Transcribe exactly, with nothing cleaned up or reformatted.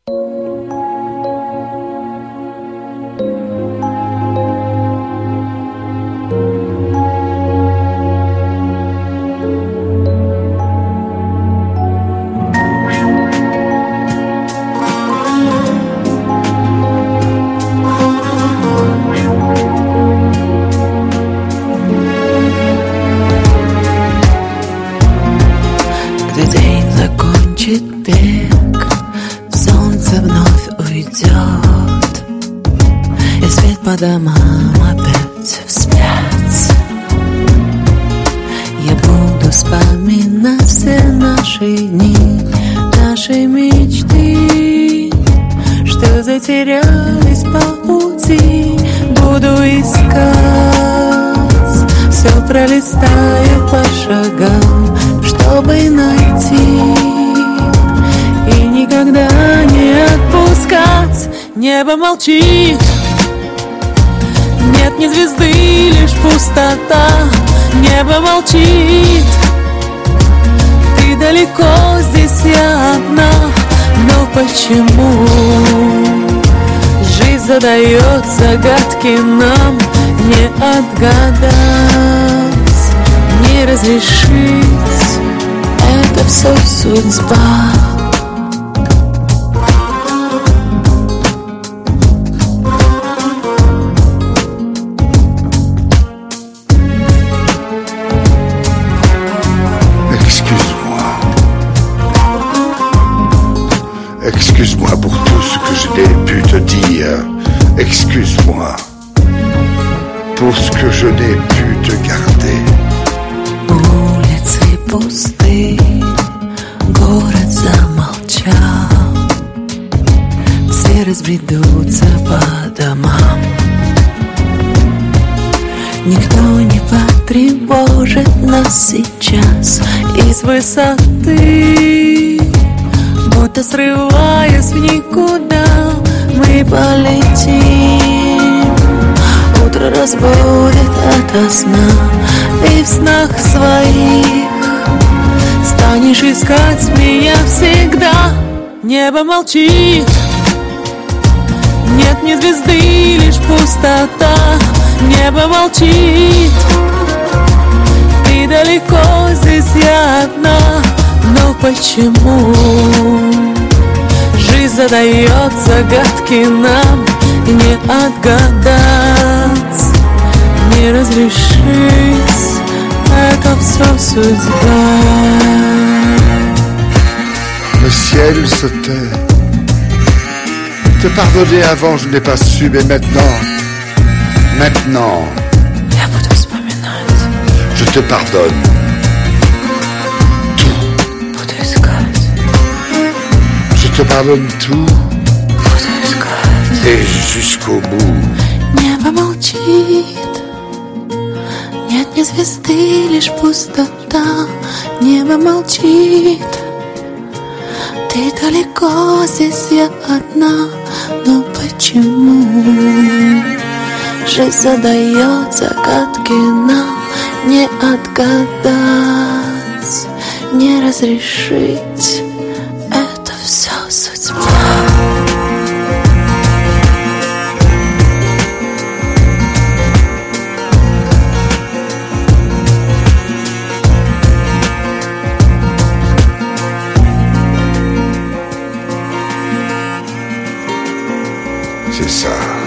По домам опять вспять. Я буду вспоминать все наши дни, наши мечты, что затерялись по пути. Буду искать, все пролистаю по шагам, чтобы найти и никогда не отпускать. Небо молчит, нет ни звезды, лишь пустота. Небо молчит, ты далеко, здесь я одна. Но почему жизнь задает загадки нам? Не отгадать, не разрешить, это все судьба. Excuse-moi pour tout ce que je n'ai pu te dire. Excuse-moi pour ce que je n'ai pu te garder. Улицы пусты, город замолчал. Все разбредутся по домам. Никто не потревожит нас сейчас из высоты. Будто срываясь в никуда, мы полетим. Утро разбудит ото сна, и в снах своих станешь искать меня всегда. Небо молчит, нет ни звезды, лишь пустота. Небо молчит, ты далеко, здесь я одна. Но почему жизнь задает загадки нам? Не отгадать, не разрешить, это все судьба. Le ciel se tait. Te pardonner avant je n'ai pas su, mais maintenant, maintenant, я буду вспоминать. Je te pardonne. Je te pardonne tout et jusqu'au bout. Небо молчит, нет ни звезды, лишь пустота. Небо молчит, ты далеко, здесь я одна. Но почему жизнь задает загадки нам? Не отгадать, не разрешить, это все судьба. C'est ça.